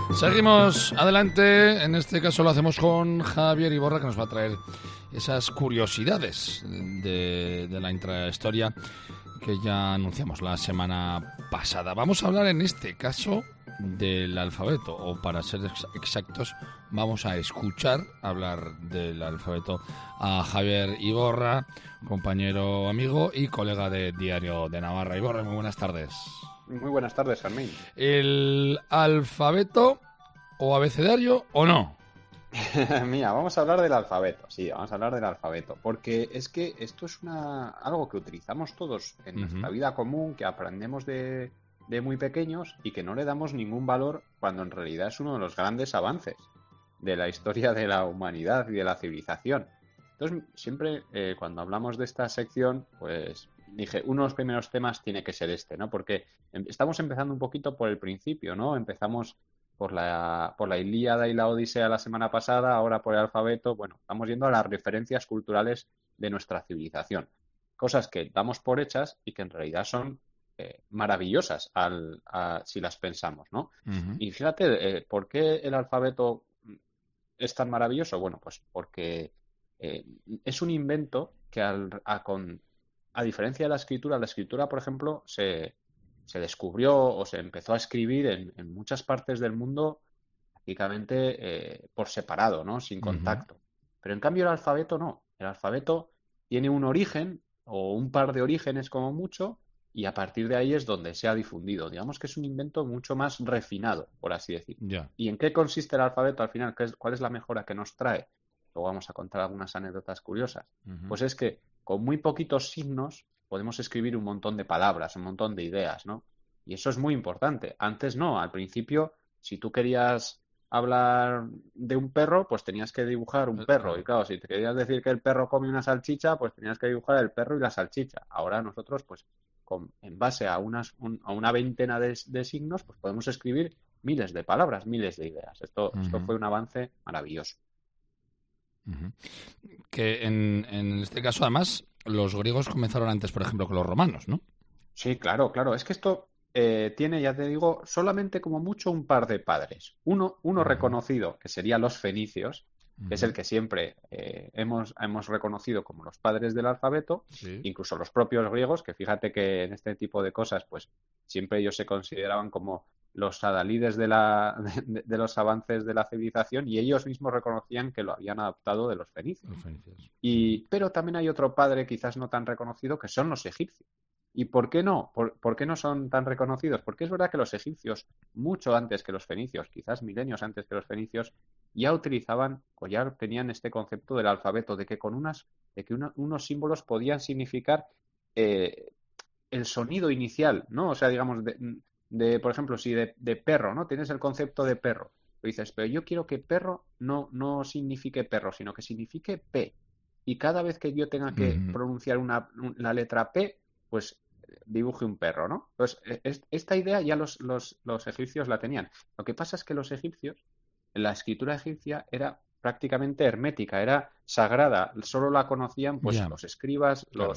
Seguimos adelante, en este caso lo hacemos con Javier Iborra, que nos va a traer esas curiosidades de la intrahistoria que ya anunciamos la semana pasada. Vamos a hablar en este caso del alfabeto, o para ser exactos, vamos a escuchar hablar del alfabeto a Javier Iborra, compañero, amigo y colega de Diario de Navarra. Iborra, muy buenas tardes. Muy buenas tardes, Fermín. ¿El alfabeto o abecedario o no? Mira, vamos a hablar del alfabeto. Sí, vamos a hablar del alfabeto. Porque es que esto es algo que utilizamos todos en nuestra vida común, que aprendemos de muy pequeños y que no le damos ningún valor cuando en realidad es uno de los grandes avances de la historia de la humanidad y de la civilización. Entonces, siempre cuando hablamos de esta sección, pues dije, uno de los primeros temas tiene que ser este, ¿no? Porque estamos empezando un poquito por el principio, ¿no? Empezamos por la Ilíada y la Odisea la semana pasada, ahora por el alfabeto. Bueno, estamos yendo a las referencias culturales de nuestra civilización. Cosas que damos por hechas y que en realidad son maravillosas si las pensamos, ¿no? Y fíjate, ¿por qué el alfabeto es tan maravilloso? Bueno, pues porque es un invento que a diferencia de la escritura, por ejemplo, se descubrió o se empezó a escribir en muchas partes del mundo prácticamente por separado, ¿no? Sin contacto. Pero en cambio el alfabeto no. El alfabeto tiene un origen o un par de orígenes como mucho, y a partir de ahí es donde se ha difundido. Digamos que es un invento mucho más refinado, por así decirlo. Yeah. ¿Y en qué consiste el alfabeto al final? ¿Cuál es la mejora que nos trae? Luego vamos a contar algunas anécdotas curiosas. Pues es que con muy poquitos signos podemos escribir un montón de palabras, un montón de ideas, ¿no? Y eso es muy importante. Antes no, al principio, si tú querías hablar de un perro, pues tenías que dibujar un perro. Y claro, si te querías decir que el perro come una salchicha, pues tenías que dibujar el perro y la salchicha. Ahora nosotros, pues en base a una veintena de signos, pues podemos escribir miles de palabras, miles de ideas. Esto fue un avance maravilloso. Que en este caso, además, los griegos comenzaron antes, por ejemplo, que los romanos, ¿no? Sí, claro, claro. Es que esto tiene, ya te digo, solamente como mucho un par de padres. Uno reconocido, que serían los fenicios, que es el que siempre hemos reconocido como los padres del alfabeto, Sí. Incluso los propios griegos, que fíjate que en este tipo de cosas, pues siempre ellos se consideraban como los adalides de los avances de la civilización, y ellos mismos reconocían que lo habían adoptado de los fenicios. Pero también hay otro padre quizás no tan reconocido, que son los egipcios. ¿Y por qué no? ¿Por qué no son tan reconocidos? Porque es verdad que los egipcios, mucho antes que los fenicios, quizás milenios antes que los fenicios, ya utilizaban o ya tenían este concepto del alfabeto, de que unos símbolos podían significar el sonido inicial, ¿no? O sea, digamos, por ejemplo, si de perro, ¿no? Tienes el concepto de perro. Lo dices, pero yo quiero que perro no signifique perro, sino que signifique P. Y cada vez que yo tenga que pronunciar la letra P, pues dibuje un perro, ¿no? Entonces, esta idea ya los egipcios la tenían. Lo que pasa es que los egipcios, la escritura egipcia era prácticamente hermética, era sagrada, solo la conocían pues los escribas, claro,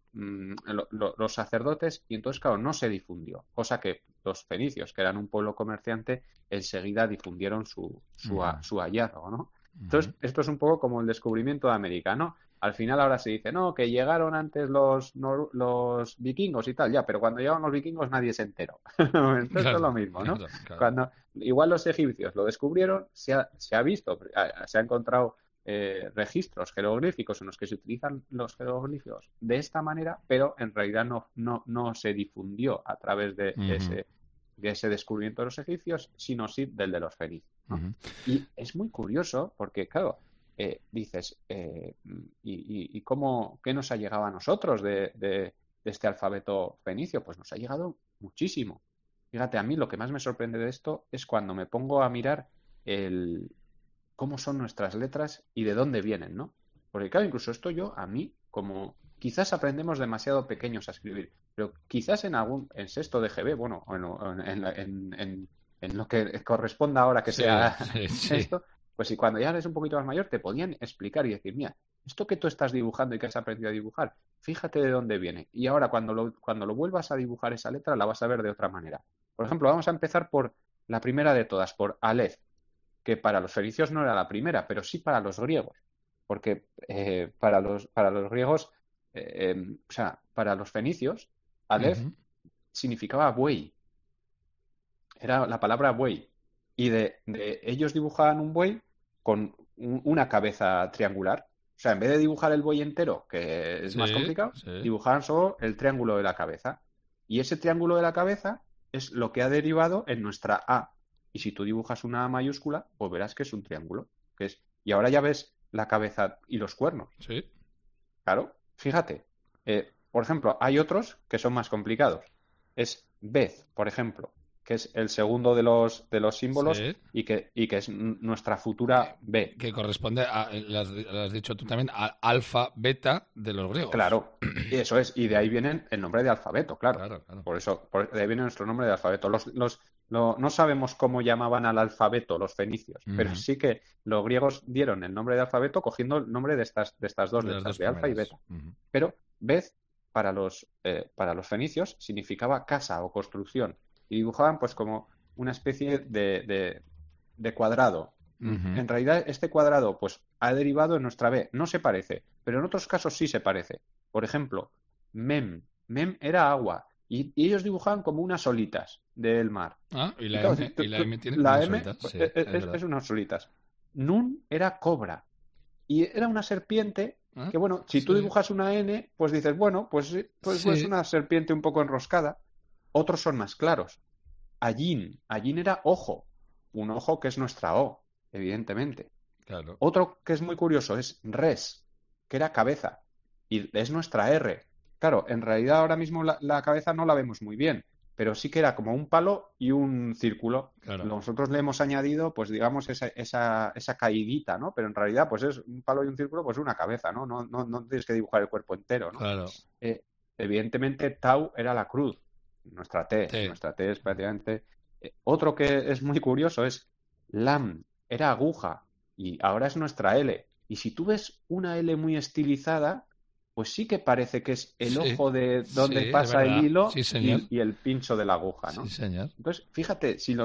los sacerdotes, y entonces, claro, no se difundió, cosa que los fenicios, que eran un pueblo comerciante, enseguida difundieron su hallazgo, ¿no? Entonces, esto es un poco como el descubrimiento de América, ¿no? Al final ahora se dice, no, que llegaron antes los vikingos y tal, ya, pero cuando llegaron los vikingos nadie se enteró. Entonces claro, es lo mismo, ¿no? Claro. Igual los egipcios lo descubrieron, se ha visto, se ha encontrado registros jeroglíficos en los que se utilizan los jeroglíficos de esta manera, pero en realidad no se difundió a través de ese descubrimiento de los egipcios, sino sí del de los fenicios, ¿no? Y es muy curioso porque, claro, dices, ¿y qué nos ha llegado a nosotros de este alfabeto fenicio? Pues nos ha llegado muchísimo. Fíjate, a mí lo que más me sorprende de esto es cuando me pongo a mirar cómo son nuestras letras y de dónde vienen, ¿no? Porque claro, incluso esto a mí, como quizás aprendemos demasiado pequeños a escribir, pero quizás en sexto de GB, bueno, en lo que corresponda ahora que sea esto, pues si cuando ya eres un poquito más mayor te podían explicar y decir, mira, esto que tú estás dibujando y que has aprendido a dibujar, fíjate de dónde viene. Y ahora cuando lo vuelvas a dibujar esa letra la vas a ver de otra manera. Por ejemplo, vamos a empezar por la primera de todas, por Aleph, que para los fenicios no era la primera, pero sí para los griegos, porque para los griegos, o sea, para los fenicios, Aleph significaba buey, era la palabra buey, y de ellos dibujaban un buey con una cabeza triangular. O sea, en vez de dibujar el buey entero, que es más complicado, dibujaban solo el triángulo de la cabeza. Y ese triángulo de la cabeza es lo que ha derivado en nuestra A. Y si tú dibujas una A mayúscula, pues verás que es un triángulo. Y ahora ya ves la cabeza y los cuernos. Sí. Claro, fíjate. Por ejemplo, hay otros que son más complicados. Es Beth, por ejemplo, que es el segundo de los símbolos y que es nuestra futura B. Que corresponde a, lo has dicho tú también, al alfa, beta de los griegos. Claro, y eso es. Y de ahí viene el nombre de alfabeto, claro. Por eso, de ahí viene nuestro nombre de alfabeto. No sabemos cómo llamaban al alfabeto los fenicios, pero sí que los griegos dieron el nombre de alfabeto cogiendo el nombre de estas dos letras, de alfa y beta. Pero Beth, para los fenicios, significaba casa o construcción. Y dibujaban pues como una especie de cuadrado. En realidad este cuadrado pues ha derivado en nuestra B. No se parece, pero en otros casos sí se parece. Por ejemplo, Mem. Mem era agua. Y ellos dibujaban como unas olitas del mar. Ah, y la M, tiene la unas M solitas. Sí, es unas solitas. Nun era cobra. Y era una serpiente que, bueno, si tú dibujas una N, pues dices, bueno, pues es una serpiente un poco enroscada. Otros son más claros. Ayin era ojo. Un ojo que es nuestra O, evidentemente. Claro. Otro que es muy curioso es res, que era cabeza. Y es nuestra R. Claro, en realidad ahora mismo la cabeza no la vemos muy bien, pero sí que era como un palo y un círculo. Claro. Nosotros le hemos añadido, pues digamos, esa caidita, ¿no? Pero en realidad, pues es un palo y un círculo, pues una cabeza, ¿no? No tienes que dibujar el cuerpo entero, ¿no? Claro. Evidentemente, Tau era la cruz, nuestra T. Sí. Nuestra T es prácticamente... otro que es muy curioso es Lam, era aguja, y ahora es nuestra L. Y si tú ves una L muy estilizada, pues sí que parece que es el ojo de donde pasa el hilo y el pincho de la aguja, ¿no? Sí, señor. Entonces, fíjate, si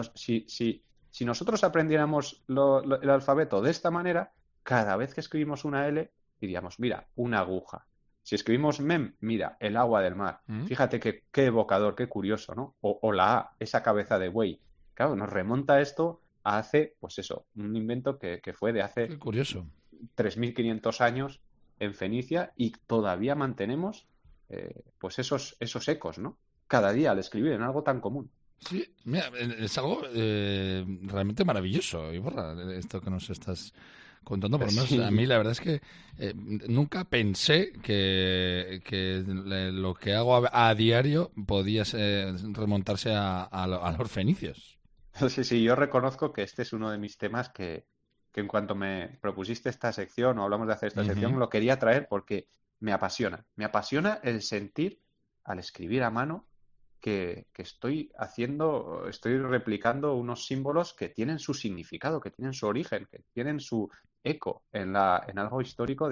nosotros aprendiéramos el alfabeto de esta manera, cada vez que escribimos una L, diríamos, mira, una aguja. Si escribimos Mem, mira, el agua del mar. Fíjate qué evocador, qué curioso, ¿no? O la A, esa cabeza de buey. Claro, nos remonta esto a hace, pues eso, un invento que fue de hace... Qué curioso. 3.500 años en Fenicia y todavía mantenemos pues esos ecos, ¿no? Cada día al escribir en algo tan común. Sí, mira, es algo realmente maravilloso, Iborra, esto que nos estás contando. Por lo menos a mí la verdad es que nunca pensé que lo que hago a diario podía remontarse a los fenicios. Sí, yo reconozco que este es uno de mis temas que en cuanto me propusiste esta sección o hablamos de hacer esta sección, lo quería traer porque me apasiona. Me apasiona el sentir al escribir a mano que estoy replicando unos símbolos que tienen su significado, que tienen su origen, que tienen su eco en algo histórico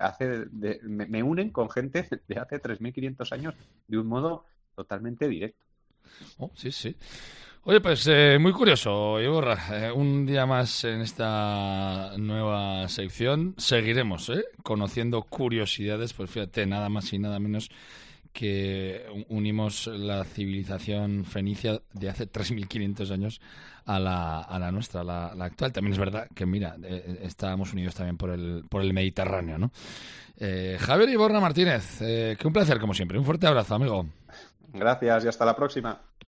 me unen con gente de hace 3.500 años de un modo totalmente directo. Oh, sí, sí. Oye, pues muy curioso, Iborra. Un día más en esta nueva sección. Seguiremos conociendo curiosidades. Pues fíjate, nada más y nada menos que unimos la civilización fenicia de hace 3.500 años a la nuestra, la actual. También es verdad que, mira, estábamos unidos también por el Mediterráneo, ¿no? Javier Iborra Martínez, que un placer como siempre. Un fuerte abrazo, amigo. Gracias y hasta la próxima.